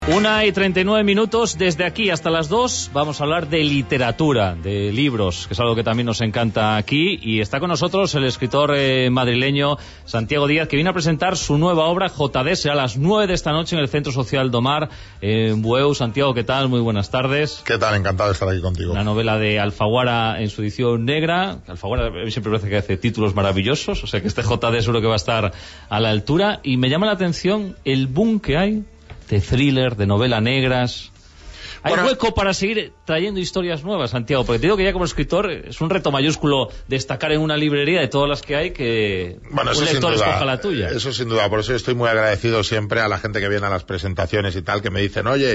1:39. Desde aquí hasta las 2 vamos a hablar de literatura, de libros, que es algo que también nos encanta aquí. Y está con nosotros el escritor madrileño Santiago Díaz, que viene a presentar su nueva obra, JD. Será a las 9 de esta noche en el Centro Social Domar, en Bueu. Santiago, ¿qué tal? Muy buenas tardes. ¿Qué tal? Encantado de estar aquí contigo. La novela de Alfaguara en su edición negra. Alfaguara a mí siempre parece que hace títulos maravillosos, o sea que este JD seguro que va a estar a la altura. Y me llama la atención el boom que hay de thriller, de novela negras. ¿Hay hueco para seguir trayendo historias nuevas, Santiago? Porque te digo que ya como escritor es un reto mayúsculo destacar en una librería de todas las que hay que un lector escoja la tuya. Eso sin duda, por eso estoy muy agradecido siempre a la gente que viene a las presentaciones y tal, que me dicen, oye,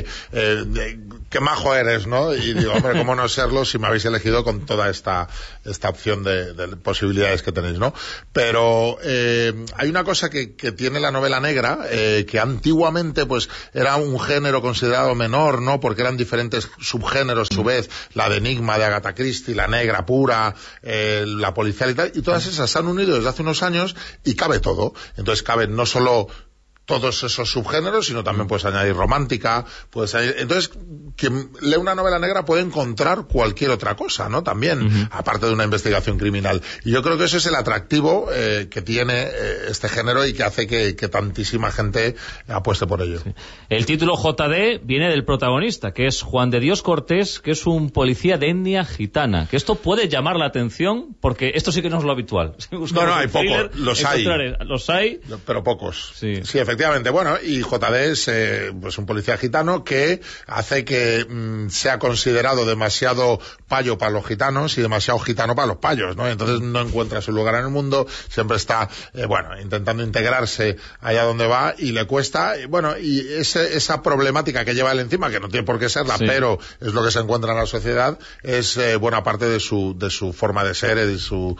qué majo eres, ¿no? Y digo, hombre, ¿cómo no serlo si me habéis elegido con toda esta opción de posibilidades que tenéis, ¿no? Pero hay una cosa que tiene la novela negra, que antiguamente pues era un género considerado menor, ¿no? Porque eran diferentes subgéneros, a su vez, la de enigma de Agatha Christie, la negra pura, la policial y tal, y todas esas se han unido desde hace unos años y cabe todo. Entonces cabe no solo todos esos subgéneros, sino también puedes añadir romántica, puedes añadir... Entonces, quien lee una novela negra puede encontrar cualquier otra cosa, ¿no? También, aparte de una investigación criminal. Y yo creo que eso es el atractivo que tiene este género y que hace que tantísima gente apueste por ello. Sí. El título JD viene del protagonista, que es Juan de Dios Cortés, que es un policía de etnia gitana. Que esto puede llamar la atención, porque esto sí que no es lo habitual. No, hay pocos. Los hay. Pero pocos. Sí, efectivamente. Bueno, y JD es pues un policía gitano que hace que sea considerado demasiado payo para los gitanos y demasiado gitano para los payos, ¿no? Entonces no encuentra su lugar en el mundo, siempre está, intentando integrarse allá donde va y le cuesta, y esa problemática que lleva él encima, que no tiene por qué serla, sí, pero es lo que se encuentra en la sociedad, es buena parte de su forma de ser y de su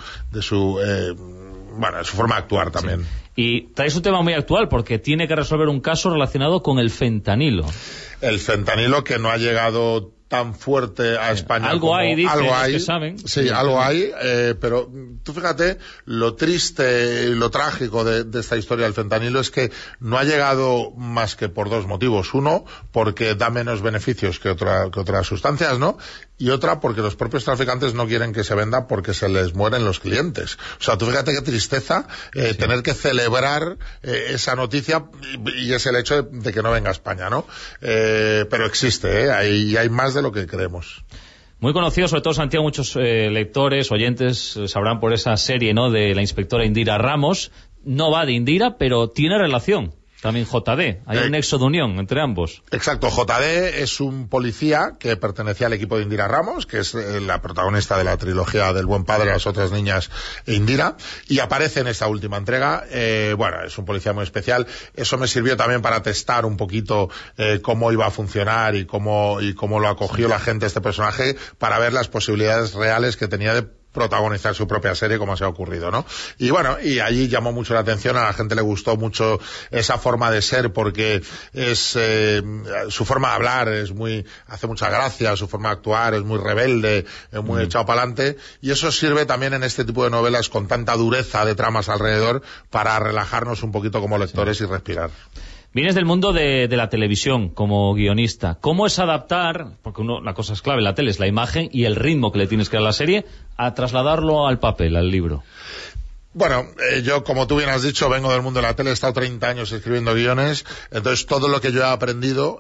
forma de actuar también. Sí. Y traes un tema muy actual porque tiene que resolver un caso relacionado con el fentanilo. El fentanilo que no ha llegado tan fuerte a España. Algo como, hay, dicen, algo hay, que saben. Sí, algo hay, pero tú fíjate, lo triste y lo trágico de esta historia del fentanilo es que no ha llegado más que por dos motivos. Uno, porque da menos beneficios que otras sustancias, ¿no? Y otra, porque los propios traficantes no quieren que se venda porque se les mueren los clientes. O sea, tú fíjate qué tristeza sí, tener que celebrar esa noticia y es el hecho de que no venga a España, ¿no? Pero existe, hay más de lo que creemos. Muy conocido, sobre todo, Santiago, muchos lectores, oyentes sabrán por esa serie, ¿no?, de la inspectora Indira Ramos. No va de Indira, pero tiene relación. También JD, hay un nexo de unión entre ambos. Exacto, JD es un policía que pertenecía al equipo de Indira Ramos, que es la protagonista de la trilogía del Buen Padre, Las otras niñas e Indira, y aparece en esta última entrega. Es un policía muy especial. Eso me sirvió también para testar un poquito cómo iba a funcionar y cómo lo acogió la gente este personaje, para ver las posibilidades reales que tenía de protagonizar su propia serie, como se ha ocurrido, ¿no? Y allí llamó mucho la atención, a la gente le gustó mucho esa forma de ser, porque es su forma de hablar hace mucha gracia, su forma de actuar es muy rebelde, muy echado para adelante, y eso sirve también en este tipo de novelas con tanta dureza de tramas alrededor para relajarnos un poquito como lectores y respirar. Vienes del mundo de la televisión como guionista. ¿Cómo es adaptar, porque la cosa es clave, la tele es la imagen y el ritmo que le tienes que dar a la serie, a trasladarlo al papel, al libro? Bueno, yo, como tú bien has dicho, vengo del mundo de la tele, he estado 30 años escribiendo guiones, entonces todo lo que yo he aprendido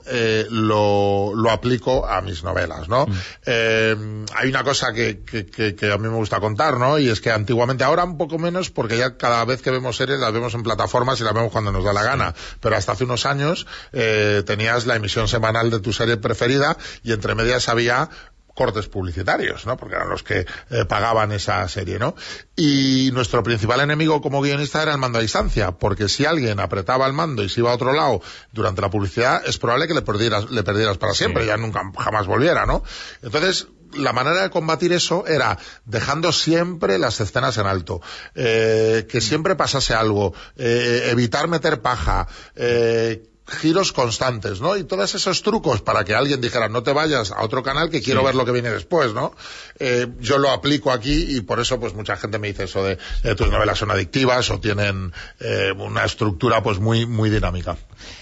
lo aplico a mis novelas, ¿no? Hay una cosa que a mí me gusta contar, ¿no? Y es que antiguamente, ahora un poco menos, porque ya cada vez que vemos series las vemos en plataformas y las vemos cuando nos da la gana, pero hasta hace unos años tenías la emisión semanal de tu serie preferida y entre medias había cortes publicitarios, ¿no? Porque eran los que pagaban esa serie, ¿no? Y nuestro principal enemigo como guionista era el mando a distancia, porque si alguien apretaba el mando y se iba a otro lado durante la publicidad, es probable que le perdieras para siempre, sí, ya jamás volviera, ¿no? Entonces, la manera de combatir eso era dejando siempre las escenas en alto, que siempre pasase algo, evitar meter paja, giros constantes, ¿no? Y todos esos trucos para que alguien dijera, no te vayas a otro canal que quiero ver lo que viene después, ¿no? Yo lo aplico aquí y por eso pues mucha gente me dice eso de tus novelas son adictivas o tienen una estructura pues muy, muy dinámica.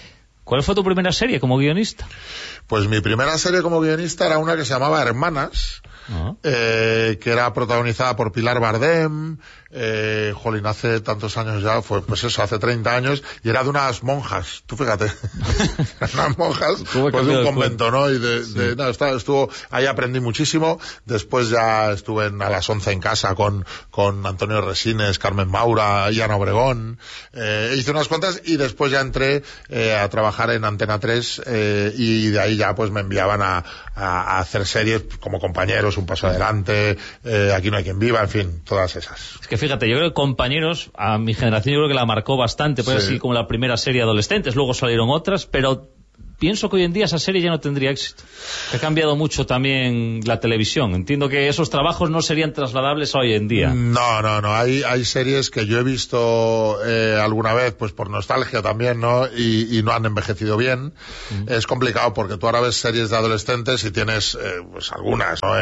¿Cuál fue tu primera serie como guionista? Pues mi primera serie como guionista era una que se llamaba Hermanas, que era protagonizada por Pilar Bardem. Jolín, hace tantos años ya, fue pues eso, hace 30 años, y era de unas monjas, tú fíjate, unas monjas, pues de un convento, ¿no? Y nada, estuvo, ahí aprendí muchísimo. Después ya estuve a las 11 en casa con Antonio Resines, Carmen Maura, Iana Obregón, hice unas cuantas, y después ya entré a trabajar en Antena 3, y de ahí ya pues me enviaban a hacer series como Compañeros, Un Paso Adelante, Aquí no hay quien viva, en fin, todas esas. Es que fíjate, yo creo que Compañeros, a mi generación yo creo que la marcó bastante, pues así como la primera serie de adolescentes, luego salieron otras, pero pienso que hoy en día esa serie ya no tendría éxito. Ha cambiado mucho también la televisión. Entiendo que esos trabajos no serían trasladables hoy en día. No. Hay series que yo he visto alguna vez, pues por nostalgia también, ¿no? Y no han envejecido bien. Es complicado porque tú ahora ves series de adolescentes y tienes, pues algunas, ¿no?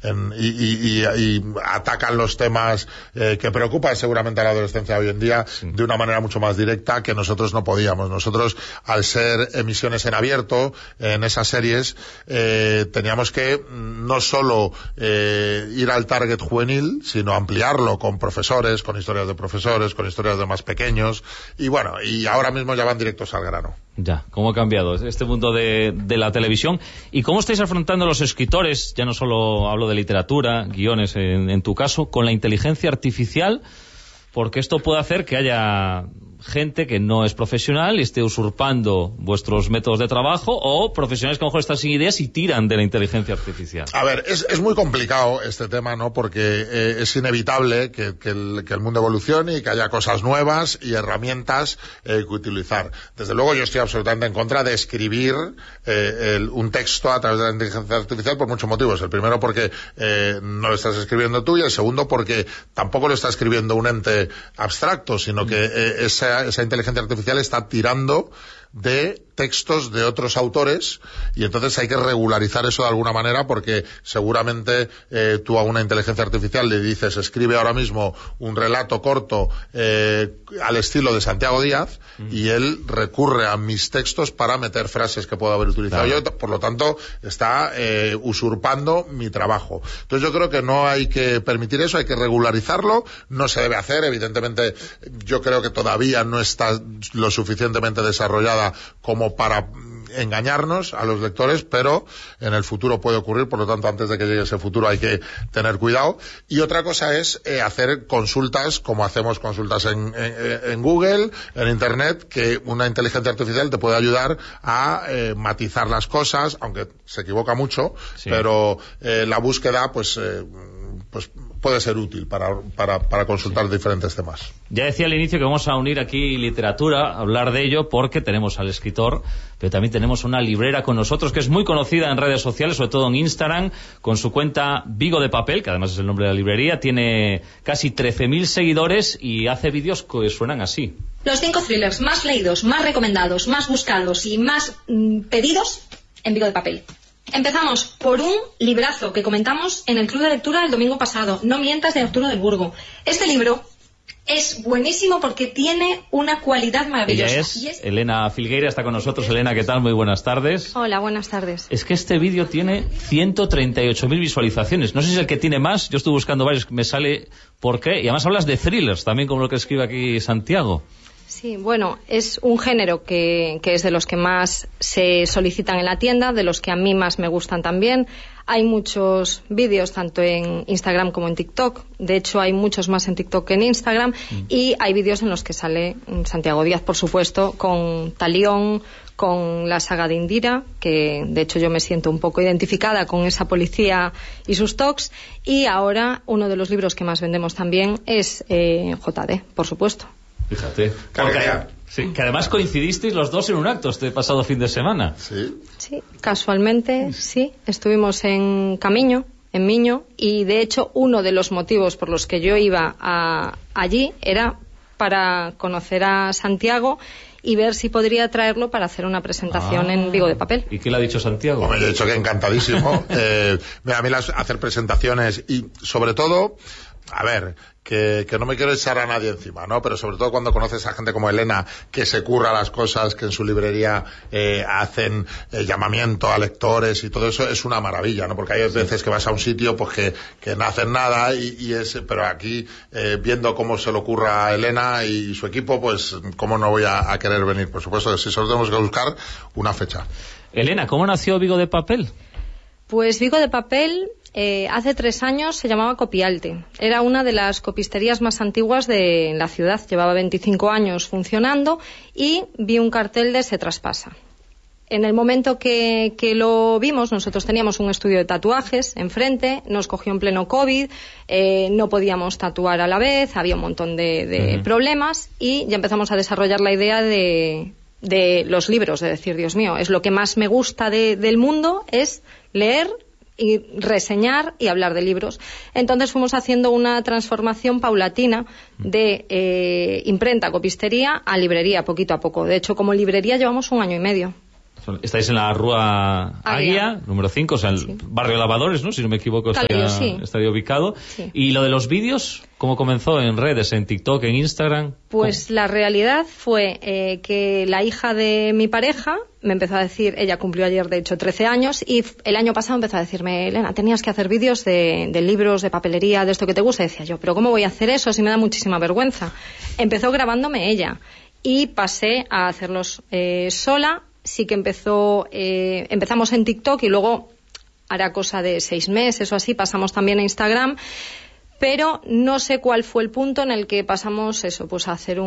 Y atacan los temas que preocupan seguramente a la adolescencia hoy en día de una manera mucho más directa que nosotros no podíamos. Nosotros, al ser emisiones en abierto, en esas series, teníamos que no solo ir al target juvenil, sino ampliarlo con profesores, con historias de profesores, con historias de más pequeños, y bueno, y ahora mismo ya van directos al grano. Ya, ¿cómo ha cambiado este mundo de la televisión? ¿Y cómo estáis afrontando los escritores? Ya no solo hablo de literatura, guiones en tu caso, con la inteligencia artificial, porque esto puede hacer que haya gente que no es profesional y esté usurpando vuestros métodos de trabajo, o profesionales que a lo mejor están sin ideas y tiran de la inteligencia artificial. A ver, es muy complicado este tema, ¿no? Porque es inevitable que el mundo evolucione y que haya cosas nuevas y herramientas que utilizar. Desde luego yo estoy absolutamente en contra de escribir un texto a través de la inteligencia artificial por muchos motivos. El primero porque no lo estás escribiendo tú, y el segundo porque tampoco lo está escribiendo un ente abstracto, sino que esa inteligencia artificial está tirando de textos de otros autores, y entonces hay que regularizar eso de alguna manera, porque seguramente tú a una inteligencia artificial le dices escribe ahora mismo un relato corto al estilo de Santiago Díaz, y él recurre a mis textos para meter frases que puedo haber utilizado yo, por lo tanto está usurpando mi trabajo. Entonces yo creo que no hay que permitir eso, hay que regularizarlo. No se debe hacer, evidentemente yo creo que todavía no está lo suficientemente desarrollada como para engañarnos a los lectores, pero en el futuro puede ocurrir, por lo tanto antes de que llegue ese futuro hay que tener cuidado. Y otra cosa es hacer consultas, como hacemos consultas en Google, en Internet, que una inteligencia artificial te puede ayudar a matizar las cosas, aunque se equivoca mucho, pero la búsqueda pues puede ser útil para consultar diferentes temas. Ya decía al inicio que vamos a unir aquí literatura, a hablar de ello, porque tenemos al escritor, pero también tenemos una librera con nosotros que es muy conocida en redes sociales, sobre todo en Instagram, con su cuenta Vigo de Papel, que además es el nombre de la librería. Tiene casi 13.000 seguidores y hace vídeos que suenan así. Los 5 thrillers más leídos, más recomendados, más buscados y más pedidos en Vigo de Papel. Empezamos por un librazo que comentamos en el Club de Lectura el domingo pasado, No mientas, de Arturo del Burgo. Este libro es buenísimo porque tiene una cualidad maravillosa. Ella es Elena Filgueira, está con nosotros. Elena, ¿qué tal? Muy buenas tardes. Hola, buenas tardes. Es que este vídeo tiene 138.000 visualizaciones. No sé si es el que tiene más, yo estuve buscando varios, me sale por qué. Y además hablas de thrillers, también como lo que escribe aquí Santiago. Sí, bueno, es un género que es de los que más se solicitan en la tienda, de los que a mí más me gustan también. Hay muchos vídeos, tanto en Instagram como en TikTok. De hecho, hay muchos más en TikTok que en Instagram. Y hay vídeos en los que sale Santiago Díaz, por supuesto, con Talión, con la saga de Indira, que de hecho yo me siento un poco identificada con esa policía y sus tocs. Y ahora uno de los libros que más vendemos también es JD, por supuesto. Fíjate, que además coincidisteis los dos en un acto este pasado fin de semana. Sí, casualmente, sí. Estuvimos en Camiño, en Miño, y de hecho uno de los motivos por los que yo iba allí era para conocer a Santiago y ver si podría traerlo para hacer una presentación en Vigo de Papel. ¿Y qué le ha dicho Santiago? Bueno, yo he dicho que encantadísimo. A mí hacer presentaciones y sobre todo a ver, que no me quiero echar a nadie encima, ¿no? Pero sobre todo cuando conoces a gente como Elena, que se curra las cosas, que en su librería hacen llamamiento a lectores y todo eso, es una maravilla, ¿no? Porque hay veces que vas a un sitio pues que no hacen nada pero aquí, viendo cómo se lo curra a Elena y su equipo, pues cómo no voy a querer venir. Por supuesto que sí, solo tenemos que buscar una fecha. Elena, ¿cómo nació Vigo de Papel? Pues Vigo de Papel hace 3 años se llamaba Copialte. Era una de las copisterías más antiguas de la ciudad. Llevaba 25 años funcionando y vi un cartel de Se Traspasa. En el momento que lo vimos, nosotros teníamos un estudio de tatuajes enfrente, nos cogió en pleno COVID, no podíamos tatuar a la vez, había un montón de problemas y ya empezamos a desarrollar la idea de los libros, de decir, Dios mío, es lo que más me gusta del mundo, es leer y reseñar y hablar de libros. Entonces fuimos haciendo una transformación paulatina de imprenta, copistería a librería, poquito a poco. De hecho, como librería llevamos 1 año y medio. Estáis en la Rúa Águia, número 5, o sea, el barrio Lavadores, ¿no? Si no me equivoco, estaría ubicado. Sí. ¿Y lo de los vídeos, cómo comenzó? ¿En redes, en TikTok, en Instagram? Pues la realidad fue que la hija de mi pareja me empezó a decir, ella cumplió ayer de hecho 13 años, y el año pasado empezó a decirme, Elena, tenías que hacer vídeos de libros, de papelería, de esto que te gusta. Y decía yo, pero ¿cómo voy a hacer eso si me da muchísima vergüenza? Empezó grabándome ella y pasé a hacerlos sola. Sí que empezamos en TikTok y luego, hará cosa de 6 meses o así, pasamos también a Instagram, pero no sé cuál fue el punto en el que pasamos eso, pues a hacer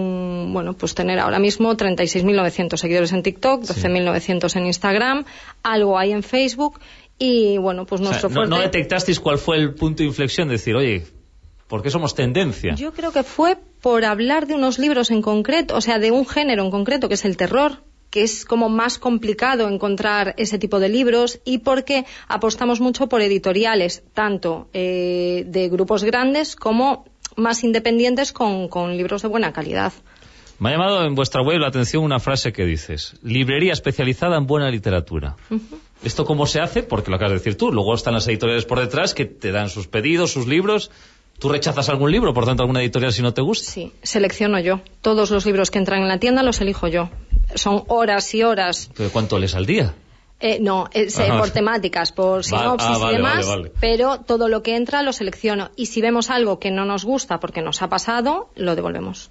pues tener ahora mismo 36.900 seguidores en TikTok, 12.900 en Instagram, algo hay en Facebook y bueno, pues nuestro fuerte... ¿No detectasteis cuál fue el punto de inflexión? Decir, oye, ¿por qué somos tendencia? Yo creo que fue por hablar de unos libros en concreto, o sea, de un género en concreto, que es el terror, que es como más complicado encontrar ese tipo de libros, y porque apostamos mucho por editoriales, tanto de grupos grandes como más independientes con libros de buena calidad. Me ha llamado en vuestra web la atención una frase que dices, librería especializada en buena literatura. ¿Esto cómo se hace? Porque lo acabas de decir tú, luego están las editoriales por detrás que te dan sus pedidos, sus libros. ¿Tú rechazas algún libro, por tanto, alguna editorial si no te gusta? Sí, selecciono yo. Todos los libros que entran en la tienda los elijo yo. Son horas y horas. ¿Pero cuánto lees al día? No, por temáticas, por sinopsis y demás, vale. Pero todo lo que entra lo selecciono. Y si vemos algo que no nos gusta porque nos ha pasado, lo devolvemos.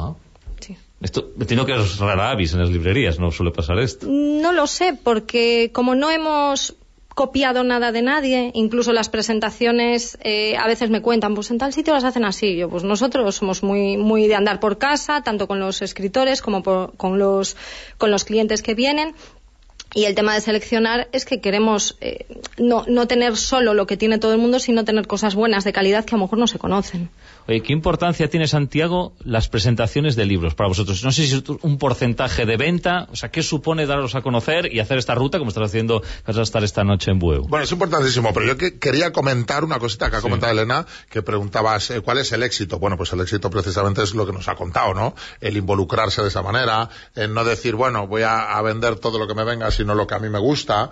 Sí. Esto entiendo que es rara avis en las librerías, ¿no suele pasar esto? No lo sé, porque como no hemos copiado nada de nadie, incluso las presentaciones a veces me cuentan, pues en tal sitio las hacen así. Yo, pues nosotros somos muy de andar por casa, tanto con los escritores como con los clientes que vienen. Y el tema de seleccionar es que queremos no tener solo lo que tiene todo el mundo, sino tener cosas buenas de calidad que a lo mejor no se conocen. Oye, ¿qué importancia tiene, Santiago, las presentaciones de libros para vosotros? No sé si es un porcentaje de venta, o sea, ¿qué supone daros a conocer y hacer esta ruta como estás haciendo, que vas a estar esta noche en Bueu? Bueno, es importantísimo, pero yo quería comentar una cosita que ha comentado Elena, que preguntabas cuál es el éxito. Bueno, pues el éxito precisamente es lo que nos ha contado, ¿no? El involucrarse de esa manera, el no decir, bueno, voy a vender todo lo que me venga, sino lo que a mí me gusta,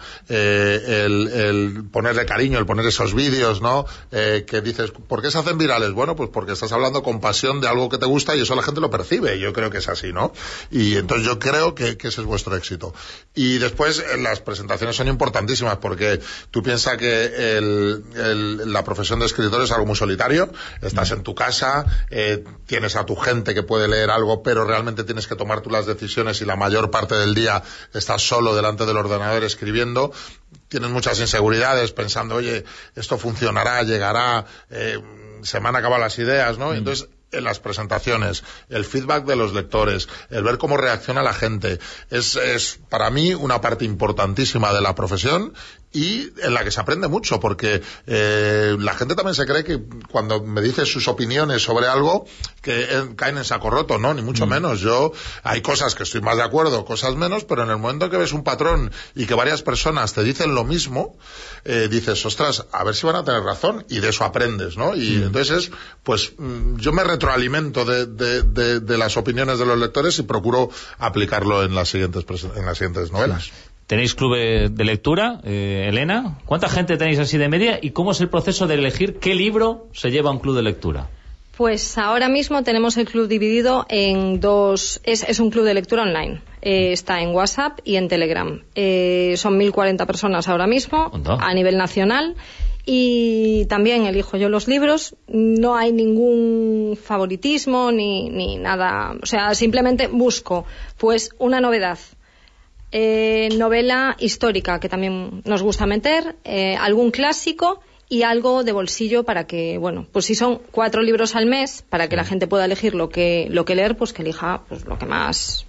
el ponerle cariño, el poner esos vídeos, ¿no? Que dices, ¿por qué se hacen virales? Bueno, pues porque estás hablando con pasión de algo que te gusta y eso la gente lo percibe. Yo creo que es así, ¿no? Y entonces yo creo que ese es vuestro éxito. Y después las presentaciones son importantísimas porque tú piensas que la profesión de escritor es algo muy solitario. Estás en tu casa, tienes a tu gente que puede leer algo, pero realmente tienes que tomar tú las decisiones y la mayor parte del día estás solo delante del ordenador escribiendo. Tienes muchas inseguridades pensando, oye, esto funcionará, llegará, se me han acabado las ideas, ¿no? Entonces, en las presentaciones, el feedback de los lectores, el ver cómo reacciona la gente, es para mí una parte importantísima de la profesión y en la que se aprende mucho, porque la gente también se cree que cuando me dice sus opiniones sobre algo, que caen en saco roto, ¿no? Ni mucho menos. Hay cosas que estoy más de acuerdo, cosas menos, pero en el momento que ves un patrón y que varias personas te dicen lo mismo, dices, ostras, a ver si van a tener razón, y de eso aprendes, ¿no? Y entonces, pues, yo me retroalimento de las opiniones de los lectores y procuro aplicarlo en las siguientes novelas. Tenéis club de lectura, Elena. ¿Cuánta gente tenéis así de media? ¿Y cómo es el proceso de elegir qué libro se lleva a un club de lectura? Pues ahora mismo tenemos el club dividido en dos. Es un club de lectura online. Está en WhatsApp y en Telegram. Son 1.040 personas ahora mismo a nivel nacional. Y también elijo yo los libros. No hay ningún favoritismo ni nada. O sea, simplemente busco pues una novedad. Novela histórica, que también nos gusta meter, algún clásico y algo de bolsillo para que, bueno, pues si son 4 libros al mes, para que la gente pueda elegir lo que leer, pues que elija pues lo que más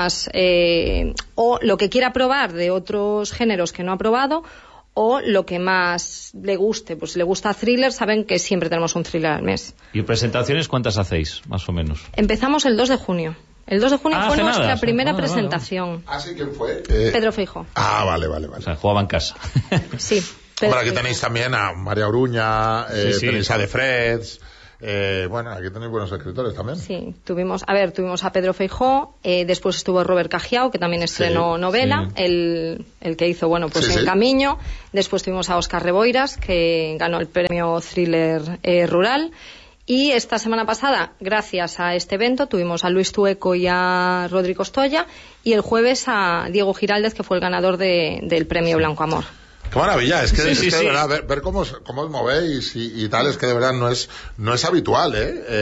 o lo que quiera probar de otros géneros que no ha probado, o lo que más le guste. Pues si le gusta thriller, saben que siempre tenemos un thriller al mes. ¿Y presentaciones cuántas hacéis, más o menos? Empezamos el 2 de junio. El 2 de junio fue nuestra primera presentación. ¿Ah, sí? ¿Quién fue? Pedro Feijóo. Ah, vale. O sea, jugaba en casa. Sí. Hombre, aquí tenéis también a María Uruña, tenéis a De Freds. Bueno, aquí tenéis buenos escritores también. Sí, tuvimos a Pedro Feijóo, después estuvo Robert Cajiao, que también estrenó novela, el que hizo, bueno, pues En Camiño. Después tuvimos a Óscar Reboiras, que ganó el premio Thriller Rural. Y esta semana pasada, gracias a este evento, tuvimos a Luis Tueco y a Rodrigo Ostoya, y el jueves a Diego Giraldez, que fue el ganador del premio Blanco Amor. Qué maravilla, es que, de verdad, ver cómo os movéis y tal, es que de verdad no es habitual,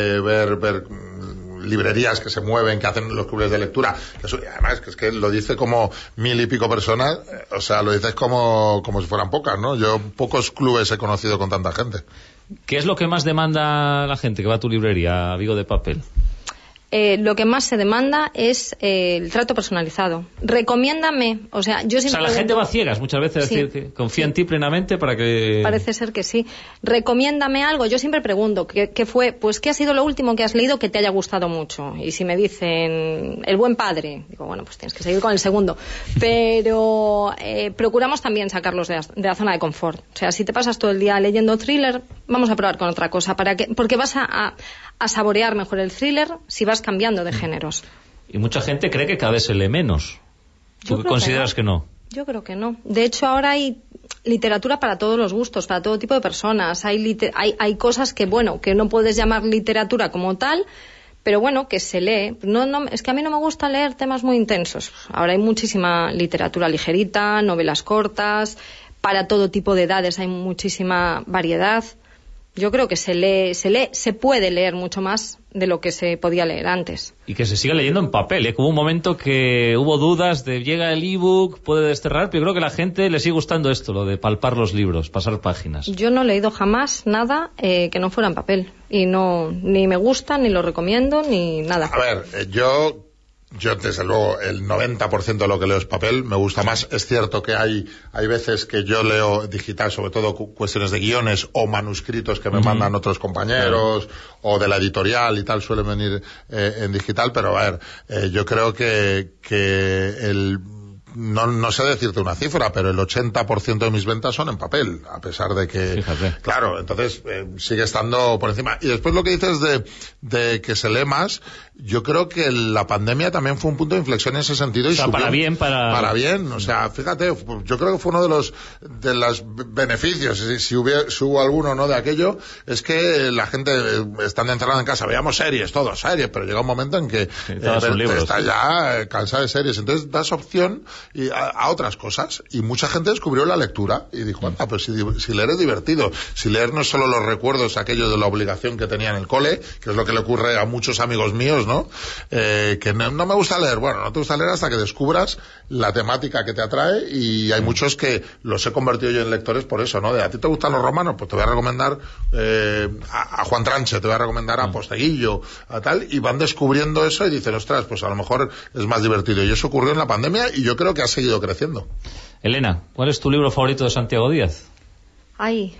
ver librerías que se mueven, que hacen los clubes de lectura. Eso, además, es que lo dice como 1.000 y pico personas, o sea, lo dices como si fueran pocas, ¿no? Yo pocos clubes he conocido con tanta gente. ¿Qué es lo que más demanda la gente que va a tu librería, Vigo de Papel? Lo que más se demanda es el trato personalizado. Recomiéndame, o sea, yo siempre la gente va a ciegas muchas veces, es decir, que confía en ti plenamente para que... Parece ser que sí. Recomiéndame algo. Yo siempre pregunto, ¿qué fue? Pues, ¿qué ha sido lo último que has leído que te haya gustado mucho? Y si me dicen El buen padre, digo, bueno, pues tienes que seguir con el segundo. Pero procuramos también sacarlos de la zona de confort. O sea, si te pasas todo el día leyendo thriller, vamos a probar con otra cosa. Porque vas a saborear mejor el thriller si vas cambiando de géneros. Y mucha gente cree que cada vez se lee menos. ¿Tú consideras que no? Yo creo que no. De hecho, ahora hay literatura para todos los gustos, para todo tipo de personas. Hay cosas que, bueno, que no puedes llamar literatura como tal, pero bueno, que se lee. Es que a mí no me gusta leer temas muy intensos. Ahora hay muchísima literatura ligerita, novelas cortas, para todo tipo de edades hay muchísima variedad. Yo creo que se puede leer mucho más de lo que se podía leer antes. Y que se siga leyendo en papel, ¿eh? Que hubo un momento que hubo dudas de llega el ebook, puede desterrar, pero yo creo que a la gente le sigue gustando esto, lo de palpar los libros, pasar páginas. Yo no he leído jamás nada que no fuera en papel. Y ni me gusta, ni lo recomiendo, ni nada. A ver, yo desde luego el 90% de lo que leo es papel, me gusta más. Es cierto que hay veces que yo leo digital, sobre todo cuestiones de guiones o manuscritos que me mandan otros compañeros o de la editorial y tal, suelen venir en digital, pero a ver, yo creo que no sé decirte una cifra, pero el 80% de mis ventas son en papel, a pesar de que... Fíjate. Claro, entonces sigue estando por encima. Y después lo que dices de que se lee más, yo creo que la pandemia también fue un punto de inflexión en ese sentido. O sea, para bien. O sea, fíjate, yo creo que fue uno de los beneficios, si hubo alguno, ¿no?, de aquello, es que la gente estando encerrada en casa, veíamos series, pero llega un momento en que estás ya cansada de series, entonces das opción a otras cosas, y mucha gente descubrió la lectura y dijo, pues si leer es divertido, si leer no es solo los recuerdos aquellos de la obligación que tenía en el cole, que es lo que le ocurre a muchos amigos míos, ¿no? Que no me gusta leer. Bueno, no te gusta leer hasta que descubras la temática que te atrae, y hay muchos que los he convertido yo en lectores por eso, ¿no? ¿A ti te gustan los romanos? Pues te voy a recomendar a Juan Tranche, te voy a recomendar a Posteguillo, a tal, y van descubriendo eso y dicen, ostras, pues a lo mejor es más divertido. Y eso ocurrió en la pandemia y yo creo que ha seguido creciendo. Elena, ¿cuál es tu libro favorito de Santiago Díaz? Ay.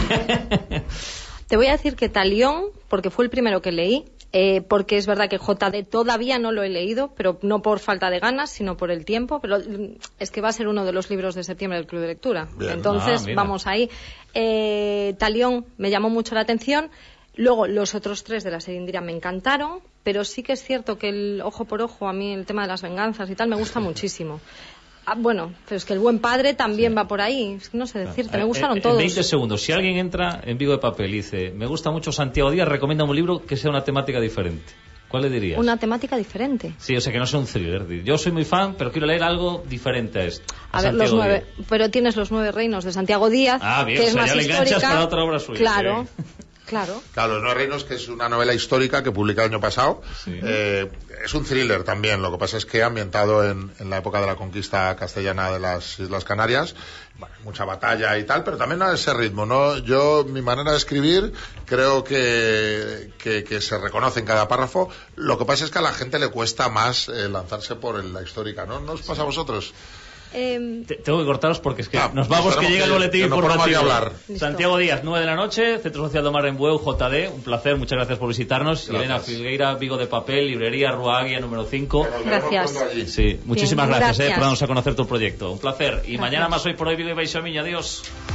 Te voy a decir que Talión, porque fue el primero que leí, porque es verdad que JD todavía no lo he leído, pero no por falta de ganas, sino por el tiempo, pero es que va a ser uno de los libros de septiembre del Club de Lectura. Bien. Entonces, vamos ahí. Talión me llamó mucho la atención. Luego, los otros 3 de la serie Indira me encantaron, pero sí que es cierto que el Ojo por Ojo, a mí el tema de las venganzas y tal, me gusta muchísimo. Bueno, pero es que El buen padre también va por ahí. Es que no sé decirte, me gustaron todos. En 20 segundos, si alguien entra en Vigo de Papel y dice, me gusta mucho Santiago Díaz, recomienda un libro que sea una temática diferente. ¿Cuál le dirías? Una temática diferente. Sí, o sea, que no sea un thriller. Yo soy muy fan, pero quiero leer algo diferente a esto. A ver, los 9. Pero tienes Los 9 reinos de Santiago Díaz, bien, que o es sea, más ya le histórica. enganchas para otra obra suya. Claro. Sí. Claro. Claro, Los 9 reinos, que es una novela histórica que publica el año pasado. Sí. Es un thriller también, lo que pasa es que ambientado en la época de la conquista castellana de las Islas Canarias. Bueno, mucha batalla y tal, pero también a ese ritmo, ¿no? Mi manera de escribir creo que se reconoce en cada párrafo. Lo que pasa es que a la gente le cuesta más lanzarse por la histórica, ¿no? ¿No os pasa a vosotros? Tengo que cortaros porque es que nos vamos, que llega el boletín informativo. Santiago Díaz, 9 de la noche, Centro Social Domar en Bueu, JD, un placer, muchas gracias por visitarnos. Gracias. Elena Filgueira, Vigo de Papel, librería Rúa Aguia número 5. Gracias. Sí, muchísimas Bien, gracias gracias. por darnos a conocer tu proyecto. Un placer. Y Gracias. Mañana más Hoy por Hoy, Vigo y Baixo Miña. Adiós.